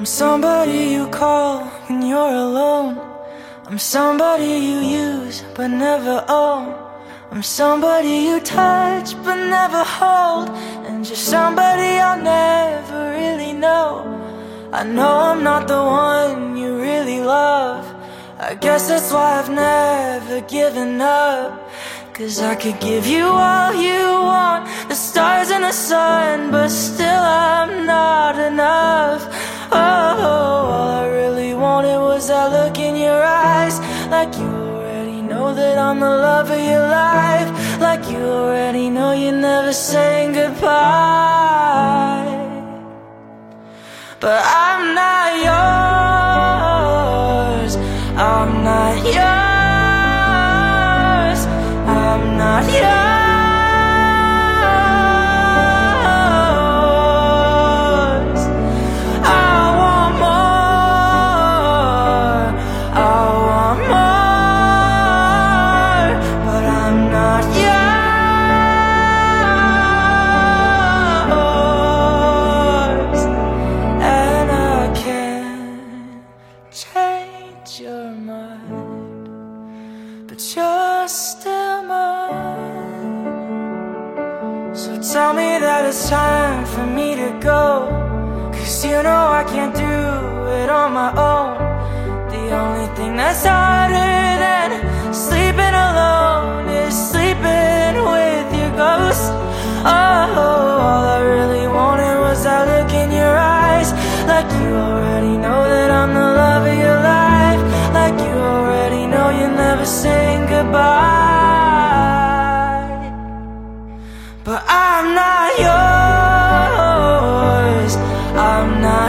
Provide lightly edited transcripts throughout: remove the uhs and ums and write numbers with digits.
somebody you call when you're alone. I'm somebody you use but never own. I'm somebody you touch but never hold. And you're somebody I'll never really know. I know I'm not the one you really love. I guess that's why I've never given up. 'Cause I could give you all you want, the stars and the sun, but still I'm not enough. Oh, all I really wanted was that look in your eyes. Like you already know that I'm the love of your life. Like you already know you're never saying goodbye. But I'm not yours, I'm not yours, I'm not yours. I want more, I want more, but I'm not yours. And I can't change your mind, but you're still mine. So tell me that it's time for me to go, 'cause you know I can't do it on my own. The only thing that's harder than sleeping alone is sleeping with your ghost. Oh, all I really wanted was that look in your eyes. Like you already know that I'm the love of your life. Like you already know you're never saying goodbye. But I'm not yours, I'm not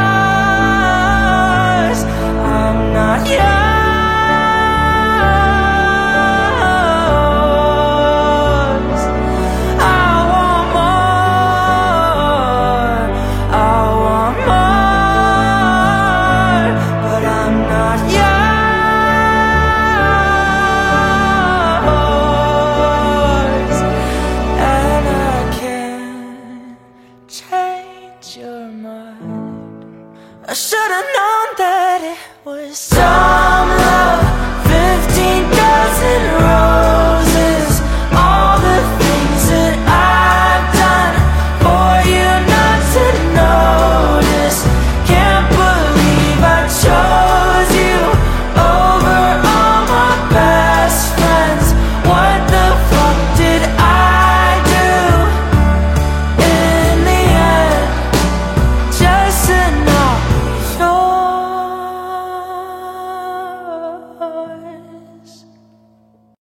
yours, I'm not yours. I want more, I want more, but I'm not yours. And I can't change your mind. I should've known that it was some love.